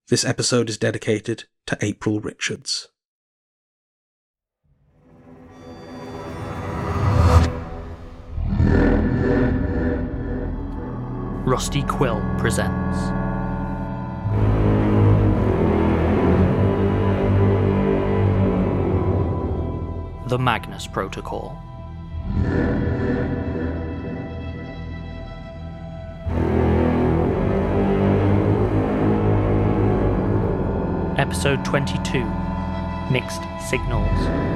This episode is dedicated to April Richards. Rusty Quill presents The Magnus Protocol. Episode 22, Mixed Signals.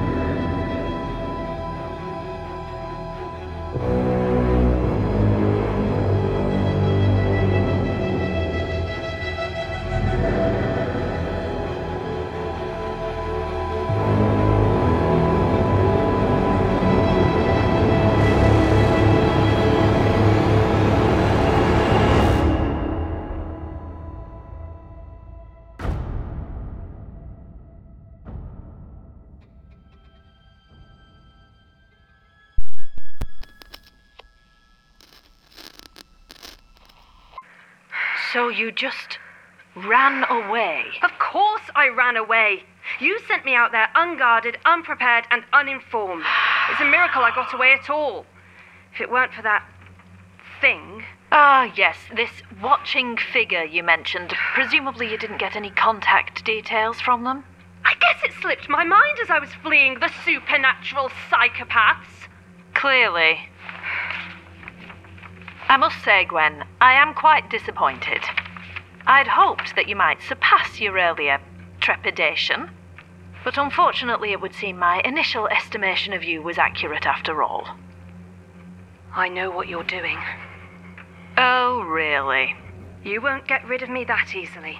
So you just ran away? Of course I ran away. You sent me out there unguarded, unprepared, and uninformed. It's a miracle I got away at all. If it weren't for that thing... Ah, yes, this watching figure you mentioned. Presumably you didn't get any contact details from them? I guess it slipped my mind as I was fleeing the supernatural psychopaths. Clearly. I must say, Gwen, I am quite disappointed. I'd hoped that you might surpass your earlier trepidation, but unfortunately it would seem my initial estimation of you was accurate after all. I know what you're doing. Oh, really? You won't get rid of me that easily.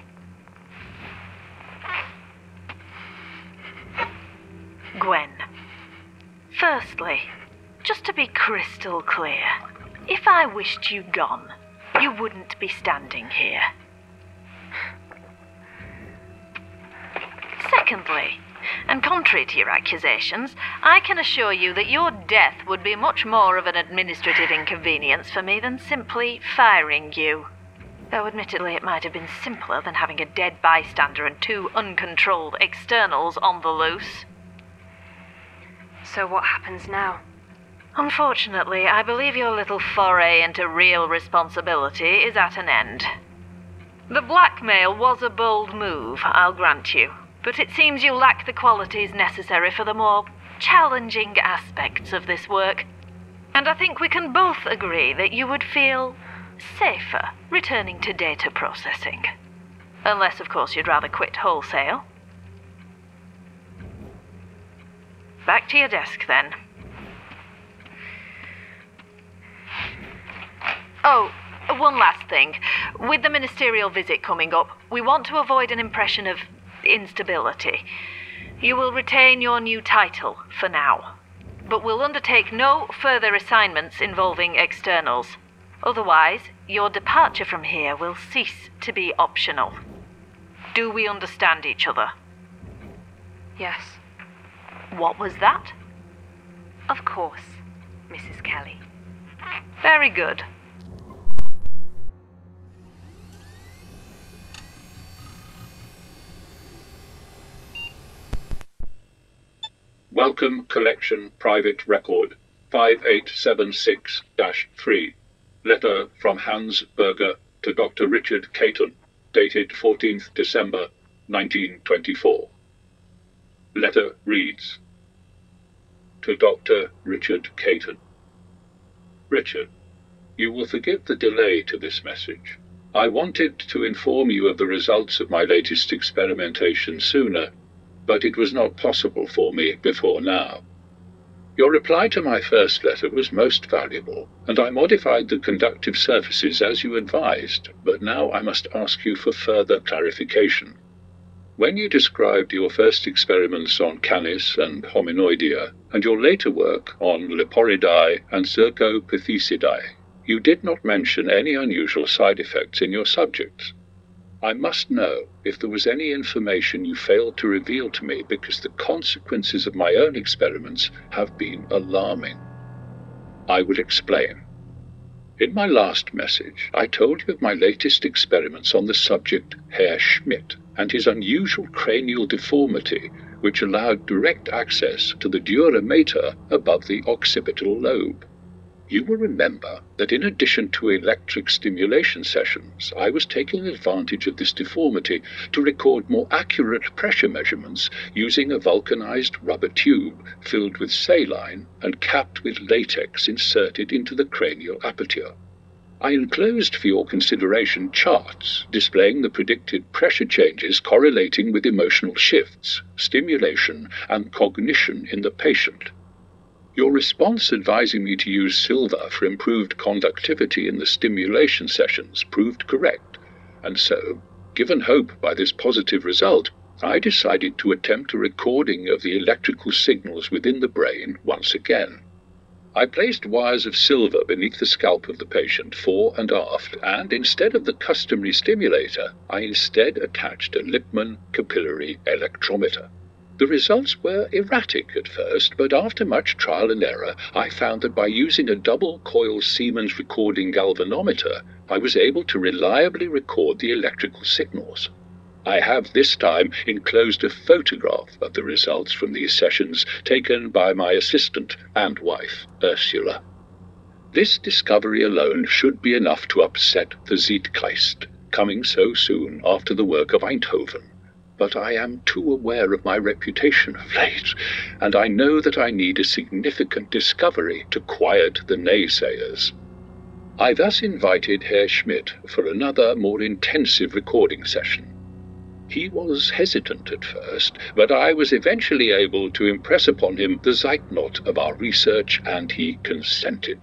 Gwen, firstly, just to be crystal clear, if I wished you gone, you wouldn't be standing here. Secondly, and contrary to your accusations, I can assure you that your death would be much more of an administrative inconvenience for me than simply firing you. Though admittedly it might have been simpler than having a dead bystander and two uncontrolled externals on the loose. So what happens now? Unfortunately, I believe your little foray into real responsibility is at an end. The blackmail was a bold move, I'll grant you, but it seems you lack the qualities necessary for the more challenging aspects of this work. And I think we can both agree that you would feel safer returning to data processing. Unless, of course, you'd rather quit wholesale. Back to your desk, then. Oh, one last thing. With the ministerial visit coming up, we want to avoid an impression of instability. You will retain your new title for now, but will undertake no further assignments involving externals. Otherwise, your departure from here will cease to be optional. Do we understand each other? Yes. What was that? Of course, Mrs. Kelly. Very good. Welcome Collection Private Record 5876-3. Letter from Hans Berger to Dr. Richard Caton, dated 14th December 1924. Letter reads: To Dr. Richard Caton. Richard, you will forgive the delay to this message. I wanted to inform you of the results of my latest experimentation sooner, but it was not possible for me before now. Your reply to my first letter was most valuable, and I modified the conductive surfaces as you advised, but now I must ask you for further clarification. When you described your first experiments on Canis and Hominoidea, and your later work on Leporidae and Zercopithecidae, you did not mention any unusual side effects in your subjects. I must know if there was any information you failed to reveal to me, because the consequences of my own experiments have been alarming. I will explain. In my last message, I told you of my latest experiments on the subject Herr Schmidt and his unusual cranial deformity, which allowed direct access to the dura mater above the occipital lobe. You will remember that in addition to electric stimulation sessions, I was taking advantage of this deformity to record more accurate pressure measurements using a vulcanized rubber tube filled with saline and capped with latex inserted into the cranial aperture. I enclosed for your consideration charts displaying the predicted pressure changes correlating with emotional shifts, stimulation, and cognition in the patient. Your response advising me to use silver for improved conductivity in the stimulation sessions proved correct, and so, given hope by this positive result, I decided to attempt a recording of the electrical signals within the brain once again. I placed wires of silver beneath the scalp of the patient fore and aft, and instead of the customary stimulator, I instead attached a Lippmann capillary electrometer. The results were erratic at first, but after much trial and error, I found that by using a double-coil Siemens recording galvanometer, I was able to reliably record the electrical signals. I have this time enclosed a photograph of the results from these sessions taken by my assistant and wife, Ursula. This discovery alone should be enough to upset the Zeitgeist, coming so soon after the work of Einthoven. But I am too aware of my reputation of late, and I know that I need a significant discovery to quiet the naysayers. I thus invited Herr Schmidt for another, more intensive recording session. He was hesitant at first, but I was eventually able to impress upon him the zeitnot of our research, and he consented.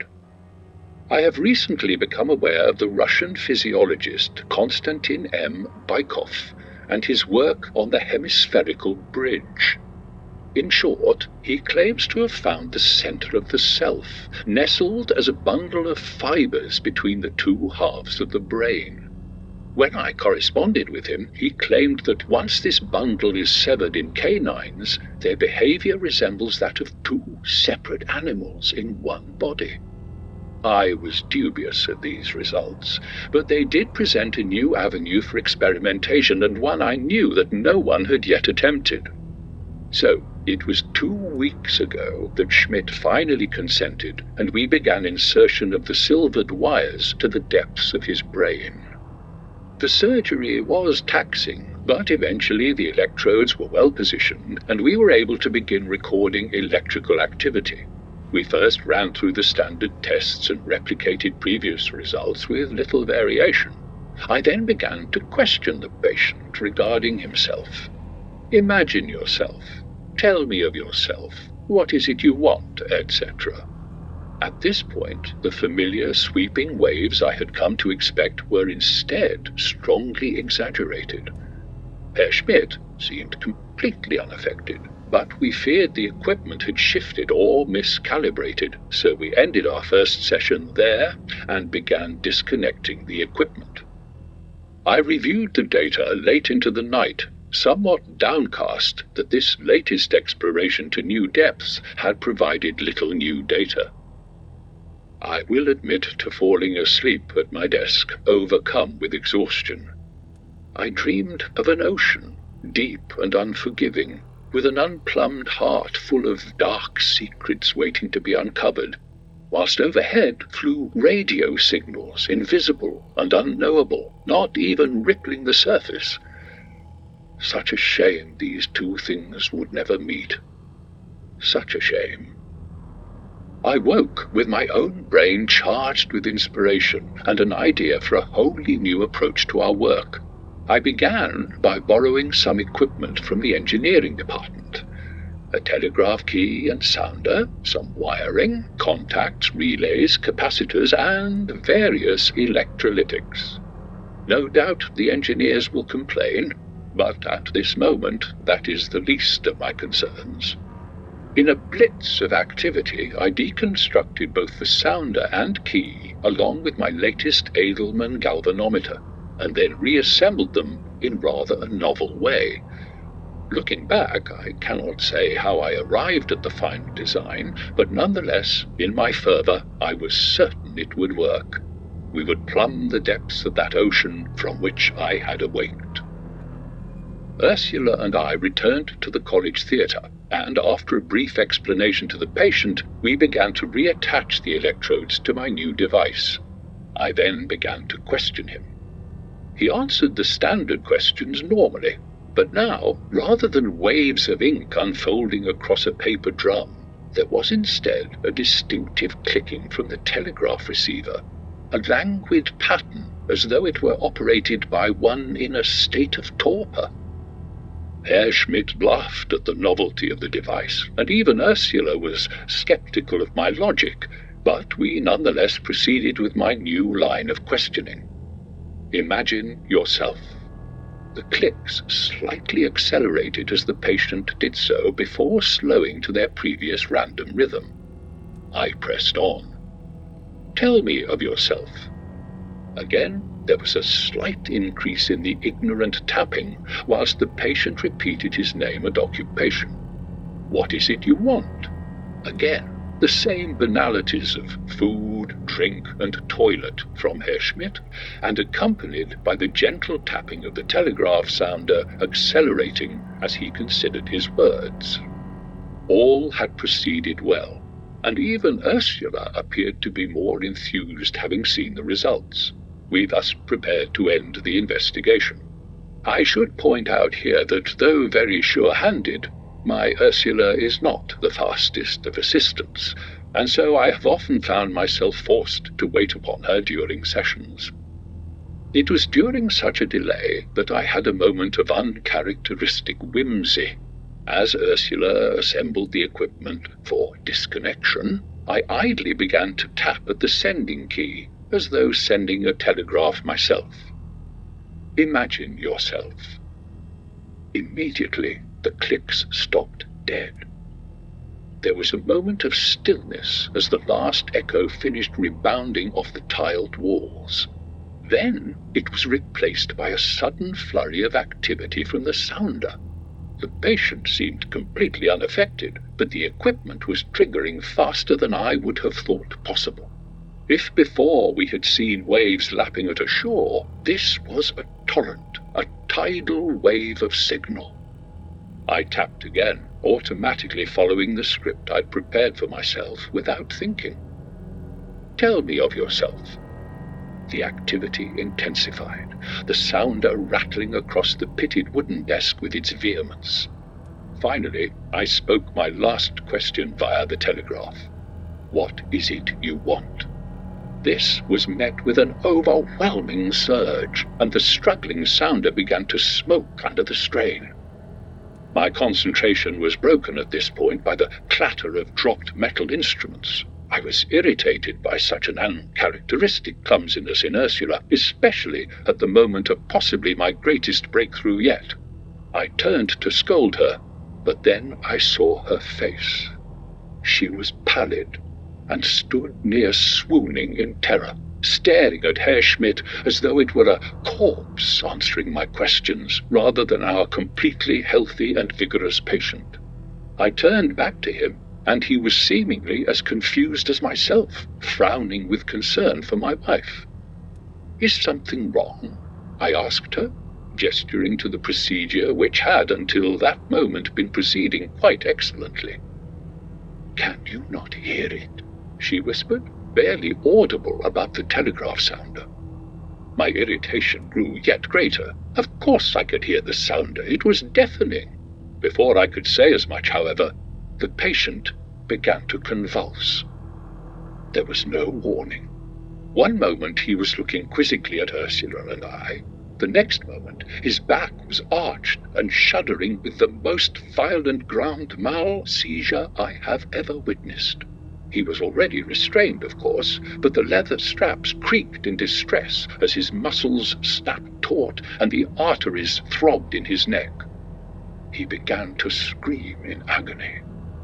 I have recently become aware of the Russian physiologist Konstantin M. Bykov and his work on the hemispherical bridge. In short, he claims to have found the center of the self, nestled as a bundle of fibers between the two halves of the brain. When I corresponded with him, he claimed that once this bundle is severed in canines, their behavior resembles that of two separate animals in one body. I was dubious of these results, but they did present a new avenue for experimentation, and one I knew that no one had yet attempted. So, it was 2 weeks ago that Schmidt finally consented, and we began insertion of the silvered wires to the depths of his brain. The surgery was taxing, but eventually the electrodes were well positioned, and we were able to begin recording electrical activity. We first ran through the standard tests and replicated previous results with little variation. I then began to question the patient regarding himself. Imagine yourself. Tell me of yourself. What is it you want, etc. At this point, the familiar sweeping waves I had come to expect were instead strongly exaggerated. Herr Schmidt seemed completely unaffected, but we feared the equipment had shifted or miscalibrated, so we ended our first session there and began disconnecting the equipment. I reviewed the data late into the night, somewhat downcast that this latest exploration to new depths had provided little new data. I will admit to falling asleep at my desk, overcome with exhaustion. I dreamed of an ocean, deep and unforgiving, with an unplumbed heart full of dark secrets waiting to be uncovered, whilst overhead flew radio signals, invisible and unknowable, not even rippling the surface. Such a shame these two things would never meet. Such a shame. I woke with my own brain charged with inspiration and an idea for a wholly new approach to our work. I began by borrowing some equipment from the engineering department. A telegraph key and sounder, some wiring, contacts, relays, capacitors, and various electrolytics. No doubt the engineers will complain, but at this moment that is the least of my concerns. In a blitz of activity, I deconstructed both the sounder and key along with my latest Edelman galvanometer, and then reassembled them in rather a novel way. Looking back, I cannot say how I arrived at the final design, but nonetheless, in my fervour, I was certain it would work. we would plumb the depths of that ocean from which I had awaked. Ursula and I returned to the college theatre, and after a brief explanation to the patient, we began to reattach the electrodes to my new device. I then began to question him. He answered the standard questions normally, but now, rather than waves of ink unfolding across a paper drum, there was instead a distinctive clicking from the telegraph receiver, a languid pattern as though it were operated by one in a state of torpor. Herr Schmidt laughed at the novelty of the device, and even Ursula was sceptical of my logic, but we nonetheless proceeded with my new line of questioning. Imagine yourself. The clicks slightly accelerated as the patient did so before slowing to their previous random rhythm. I pressed on. Tell me of yourself. Again, there was a slight increase in the ignorant tapping, whilst the patient repeated his name and occupation. What is it you want? Again, the same banalities of food, drink, and toilet from Herr Schmidt, and accompanied by the gentle tapping of the telegraph sounder accelerating as he considered his words. All had proceeded well, and even Ursula appeared to be more enthused having seen the results. We thus prepared to end the investigation. I should point out here that, though very sure-handed, my Ursula is not the fastest of assistants, and so I have often found myself forced to wait upon her during sessions. It was during such a delay that I had a moment of uncharacteristic whimsy. As Ursula assembled the equipment for disconnection, I idly began to tap at the sending key, as though sending a telegraph myself. Imagine yourself. Immediately, the clicks stopped dead. There was a moment of stillness as the last echo finished rebounding off the tiled walls. Then it was replaced by a sudden flurry of activity from the sounder. The patient seemed completely unaffected, but the equipment was triggering faster than I would have thought possible. If before we had seen waves lapping at a shore, this was a torrent, a tidal wave of signal. I tapped again, automatically following the script I'd prepared for myself without thinking. Tell me of yourself. The activity intensified, the sounder rattling across the pitted wooden desk with its vehemence. Finally, I spoke my last question via the telegraph. What is it you want? This was met with an overwhelming surge, and the struggling sounder began to smoke under the strain. My concentration was broken at this point by the clatter of dropped metal instruments. I was irritated by such an uncharacteristic clumsiness in Ursula, especially at the moment of possibly my greatest breakthrough yet. I turned to scold her, but then I saw her face. She was pallid, and stood near swooning in terror, staring at Herr Schmidt as though it were a corpse answering my questions, rather than our completely healthy and vigorous patient. I turned back to him, and he was seemingly as confused as myself, frowning with concern for my wife. Is something wrong? I asked her, gesturing to the procedure which had until that moment been proceeding quite excellently. Can you not hear it? She whispered, barely audible above the telegraph sounder. My irritation grew yet greater. Of course I could hear the sounder. It was deafening. Before I could say as much, however, the patient began to convulse. There was no warning. One moment he was looking quizzically at Ursula and I. The next moment his back was arched and shuddering with the most violent grand mal seizure I have ever witnessed. He was already restrained, of course, but the leather straps creaked in distress as his muscles snapped taut and the arteries throbbed in his neck. He began to scream in agony.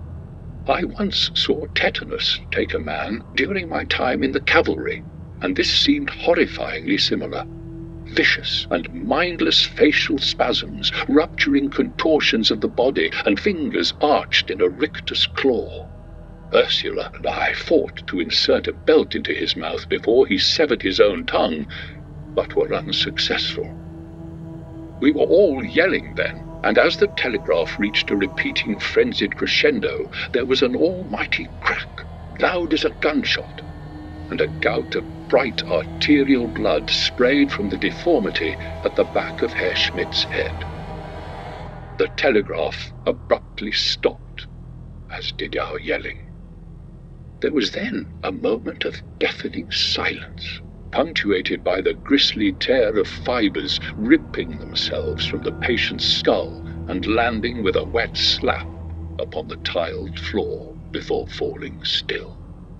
I once saw tetanus take a man during my time in the cavalry, and this seemed horrifyingly similar. Vicious and mindless facial spasms, rupturing contortions of the body, and fingers arched in a rictus claw. Ursula and I fought to insert a belt into his mouth before he severed his own tongue, but were unsuccessful. We were all yelling then, and as the telegraph reached a repeating frenzied crescendo, there was an almighty crack, loud as a gunshot, and a gout of bright arterial blood sprayed from the deformity at the back of Herr Schmidt's head. The telegraph abruptly stopped, as did our yelling. There was then a moment of deafening silence, punctuated by the grisly tear of fibres ripping themselves from the patient's skull and landing with a wet slap upon the tiled floor before falling still.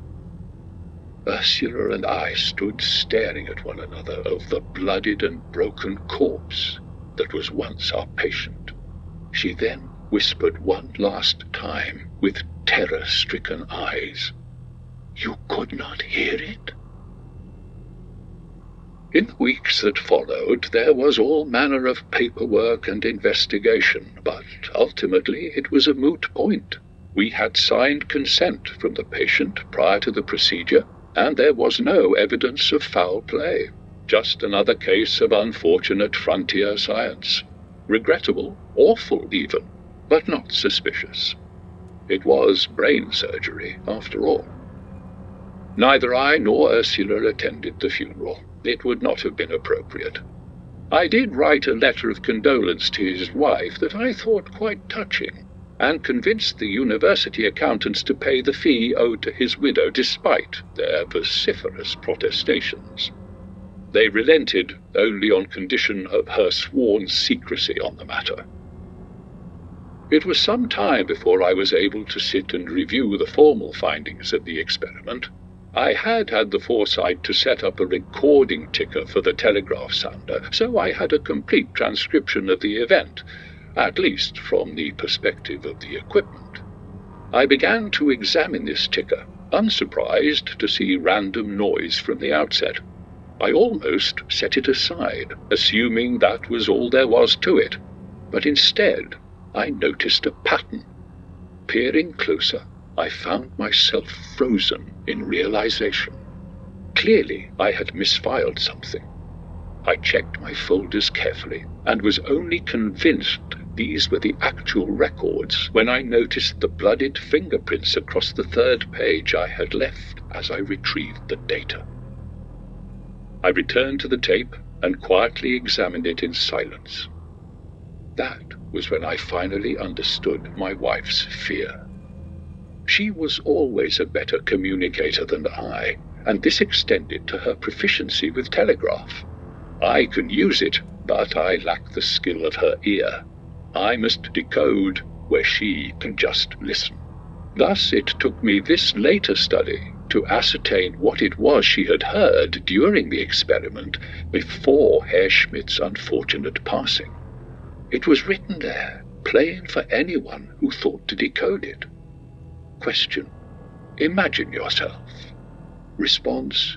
Ursula and I stood staring at one another over the bloodied and broken corpse that was once our patient. She then whispered one last time with terror-stricken eyes, "You could not hear it?" In the weeks that followed, there was all manner of paperwork and investigation, but ultimately it was a moot point. We had signed consent from the patient prior to the procedure, and there was no evidence of foul play. Just another case of unfortunate frontier science. Regrettable, awful even, but not suspicious. It was brain surgery, after all. Neither I nor Ursula attended the funeral. It would not have been appropriate. I did write a letter of condolence to his wife that I thought quite touching, and convinced the university accountants to pay the fee owed to his widow despite their vociferous protestations. They relented only on condition of her sworn secrecy on the matter. It was some time before I was able to sit and review the formal findings of the experiment. I had the foresight to set up a recording ticker for the telegraph sounder, so I had a complete transcription of the event, at least from the perspective of the equipment. I began to examine this ticker, unsurprised to see random noise from the outset. I almost set it aside, assuming that was all there was to it, but instead I noticed a pattern. Peering closer, I found myself frozen in realization. Clearly, I had misfiled something. I checked my folders carefully and was only convinced these were the actual records when I noticed the blooded fingerprints across the third page I had left as I retrieved the data. I returned to the tape and quietly examined it in silence. That was when I finally understood my wife's fear. She was always a better communicator than I, and this extended to her proficiency with telegraph. I can use it, but I lack the skill of her ear. I must decode where she can just listen. Thus it took me this later study to ascertain what it was she had heard during the experiment before Herr Schmidt's unfortunate passing. It was written there, plain for anyone who thought to decode it. Question: imagine yourself. Response: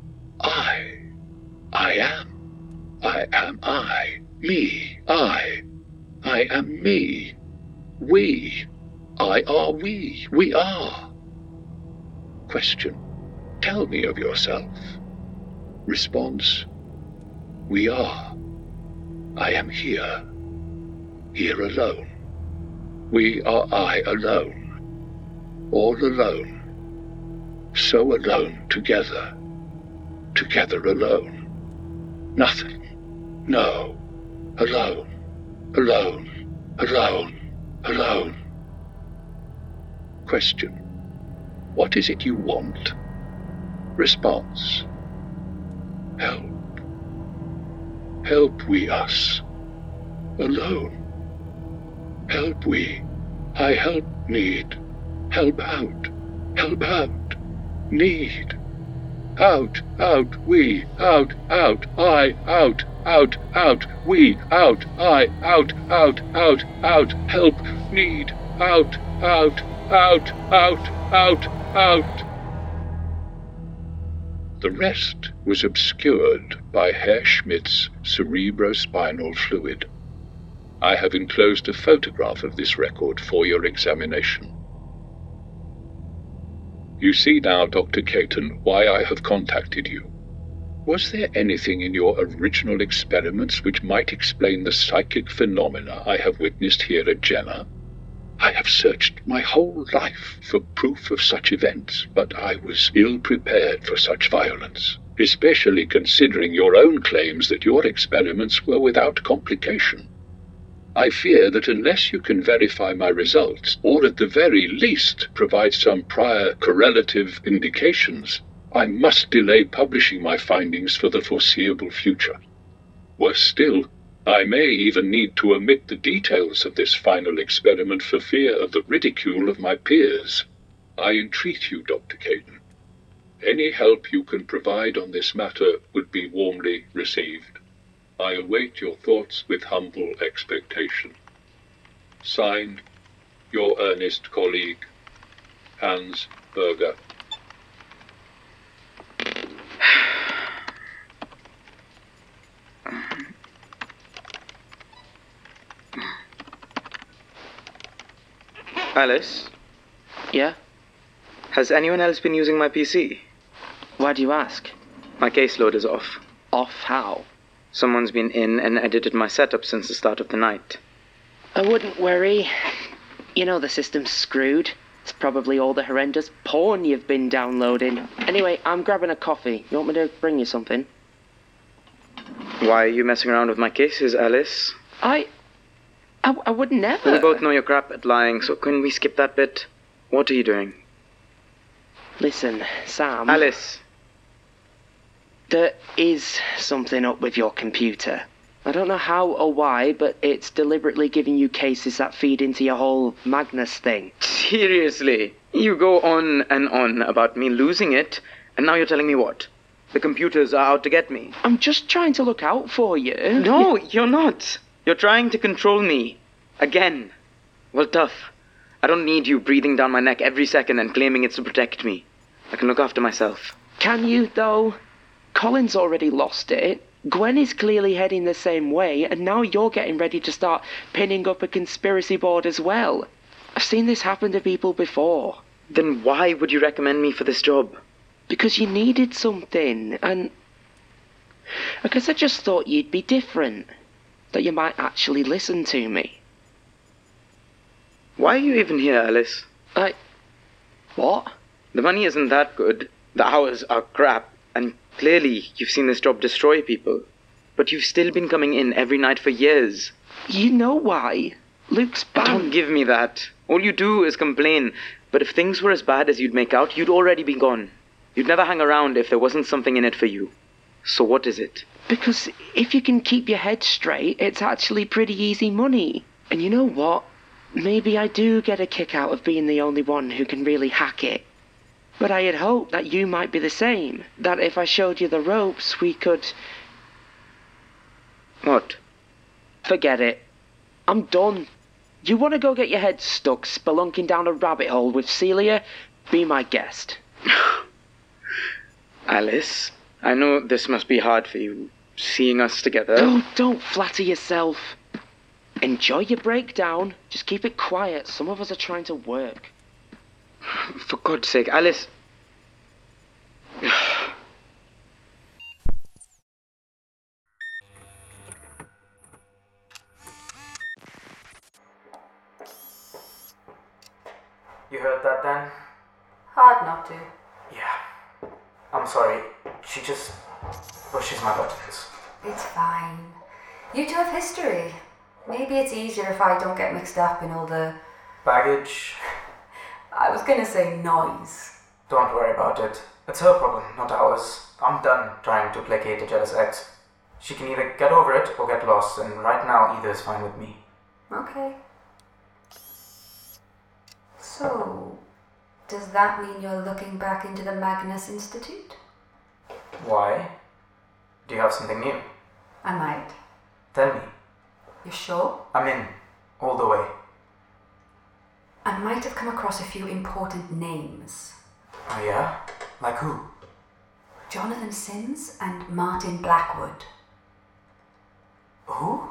I am. I am I. Me. I am me. We. I are we. We are. Question: tell me of yourself. Response: we are. I am here. Here alone. We are I alone. All alone. So alone together. Together alone. Nothing. No. Alone. Alone. Alone. Alone. Question: what is it you want? Response: help. Help we us. Alone. Help we. I help need. Help out. Help out. Need. Out, out, we, out, out, I, out, out, out, we, out, I, out, out, out, out, help, need, out, out, out, out, out, out. The rest was obscured by Herr Schmidt's cerebrospinal fluid. I have enclosed a photograph of this record for your examination. You see now, Dr. Caton, why I have contacted you. Was there anything in your original experiments which might explain the psychic phenomena I have witnessed here at Jenner? I have searched my whole life for proof of such events, but I was ill prepared for such violence, especially considering your own claims that your experiments were without complication. I fear that unless you can verify my results, or at the very least provide some prior correlative indications, I must delay publishing my findings for the foreseeable future. Worse still, I may even need to omit the details of this final experiment for fear of the ridicule of my peers. I entreat you, Dr. Caton. Any help you can provide on this matter would be warmly received. I await your thoughts with humble expectation. Signed, your earnest colleague, Hans Berger. Alice, Yeah? has anyone else been using my PC? Why do you ask? My caseload is off. Off how? Someone's been in and edited my setup since the start of the night. I wouldn't worry. You know the system's screwed. It's probably all the horrendous porn you've been downloading. Anyway, I'm grabbing a coffee. You want me to bring you something? Why are you messing around with my cases, Alice? I would never. We both know you're crap at lying, so can we skip that bit? What are you doing? Listen, Sam. Alice! There is something up with your computer. I don't know how or why, but it's deliberately giving you cases that feed into your whole Magnus thing. Seriously? You go on and on about me losing it, and now you're telling me what? The computers are out to get me. I'm just trying to look out for you. No, you're not. You're trying to control me. Again. Well, tough. I don't need you breathing down my neck every second and claiming it's to protect me. I can look after myself. Can you, though? Colin's already lost it. Gwen is clearly heading the same way, and now you're getting ready to start pinning up a conspiracy board as well. I've seen this happen to people before. Then why would you recommend me for this job? Because you needed something, and I guess I just thought you'd be different. That you might actually listen to me. Why are you even here, Alice? What? The money isn't that good. The hours are crap. And clearly you've seen this job destroy people. But you've still been coming in every night for years. You know why. Luke's banned. Don't give me that. All you do is complain. But if things were as bad as you'd make out, you'd already be gone. You'd never hang around if there wasn't something in it for you. So what is it? Because if you can keep your head straight, it's actually pretty easy money. And you know what? Maybe I do get a kick out of being the only one who can really hack it. But I had hoped that you might be the same. That if I showed you the ropes, we could... What? Forget it. I'm done. You want to go get your head stuck spelunking down a rabbit hole with Celia? Be my guest. Alice, I know this must be hard for you, seeing us together. Oh, don't flatter yourself. Enjoy your breakdown. Just keep it quiet. Some of us are trying to work. For God's sake, Alice. You heard that, Dan? Hard not to. Yeah. I'm sorry. She just pushes my buttons. It's fine. You two have history. Maybe it's easier if I don't get mixed up in all the... Baggage? I was gonna say noise. Don't worry about it. It's her problem, not ours. I'm done trying to placate a jealous ex. She can either get over it or get lost, and right now either is fine with me. Okay. So, does that mean you're looking back into the Magnus Institute? Why? Do you have something new? I might. Tell me. You sure? I'm in. All the way. I might have come across a few important names. Oh yeah? Like who? Jonathan Sims and Martin Blackwood. Who?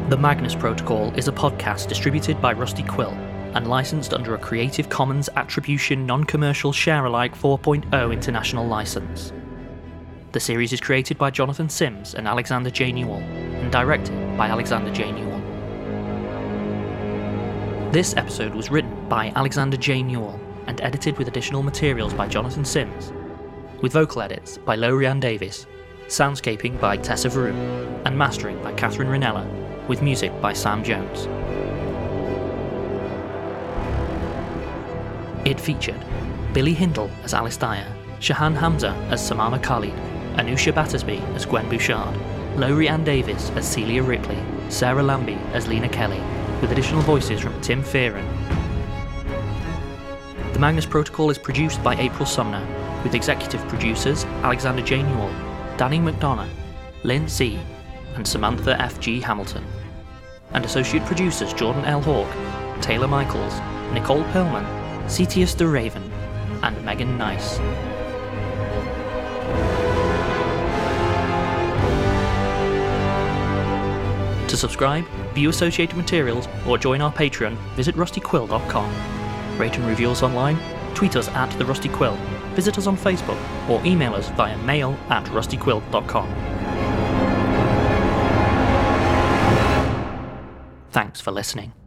The Magnus Protocol is a podcast distributed by Rusty Quill and licensed under a Creative Commons Attribution Non-Commercial Share-alike 4.0 international license. The series is created by Jonathan Sims and Alexander J. Newell, and directed by Alexander J. Newell. This episode was written by Alexander J. Newell and edited with additional materials by Jonathan Sims, with vocal edits by Lorianne Davis, soundscaping by Tessa Vroom, and mastering by Catherine Ranella, with music by Sam Jones. It featured Billy Hindle as Alice Dyer, Shahan Hamza as Samama Khalid, Anusha Battersby as Gwen Bouchard, Lorianne Davis as Celia Ripley, Sarah Lambie as Lena Kelly, with additional voices from Tim Fearon. The Magnus Protocol is produced by April Sumner, with executive producers Alexander J. Newell, Danny McDonough, Lynn C., and Samantha F. G. Hamilton, and associate producers Jordan L. Hawke, Taylor Michaels, Nicole Perlman, Cetius de Raven, and Megan Nice. To subscribe, view associated materials, or join our Patreon, visit rustyquill.com. Rate and review us online, tweet us at @TheRustyQuill, visit us on Facebook, or email us via mail@rustyquill.com. Thanks for listening.